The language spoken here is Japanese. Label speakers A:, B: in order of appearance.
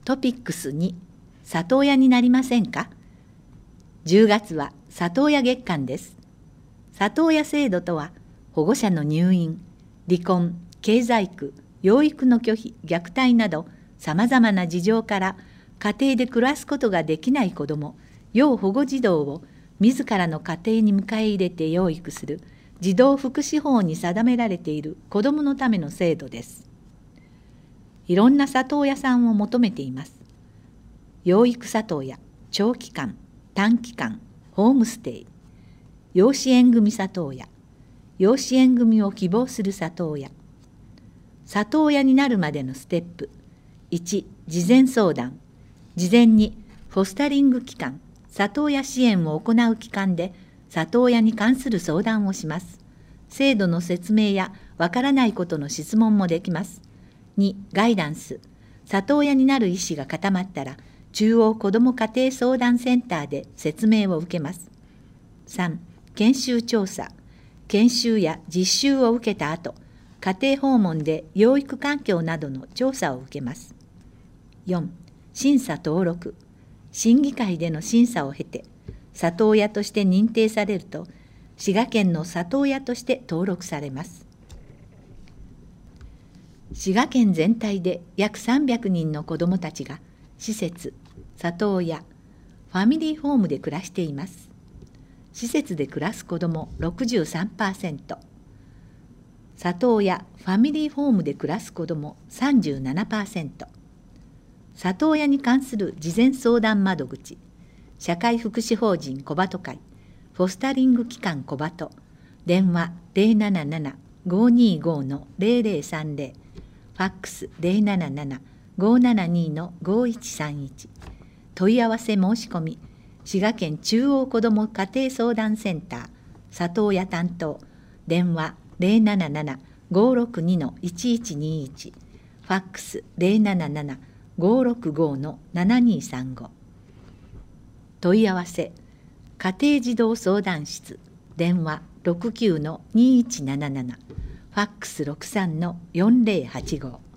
A: トピックス2、里親になりませんか。10月は里親月間です。里親制度とは、保護者の入院、離婚、経済苦、養育の拒否、虐待など、さまざまな事情から家庭で暮らすことができない子ども、要保護児童を自らの家庭に迎え入れて養育する児童福祉法に定められている子どものための制度です。いろんな里親さんを求めています。養育里親、長期間、短期間、ホームステイ、養子縁組里親、養子縁組を希望する里親。里親になるまでのステップ。1、事前相談。事前にフォスタリング機関、里親支援を行う機関で里親に関する相談をします。制度の説明やわからないことの質問もできます。2、ガイダンス。里親になる意思が固まったら、中央子ども家庭相談センターで説明を受けます。3、研修調査。研修や実習を受けた後、家庭訪問で養育環境などの調査を受けます。4、審査登録。審議会での審査を経て、里親として認定されると、滋賀県の里親として登録されます。滋賀県全体で約300人の子どもたちが施設、里親、ファミリーホームで暮らしています。施設で暮らす子ども 63%、里親、ファミリーホームで暮らす子ども 37%、里親に関する事前相談窓口、社会福祉法人小鳩会、フォスタリング機関小鳩、電話 077-525-0030、ファックス 077-572-5131、問い合わせ申し込み、滋賀県中央子ども家庭相談センター、里親担当、電話 077-562-1121、ファックス 077-565-7235。問い合わせ、家庭児童相談室、電話 69-2177、ファックス 63-4085。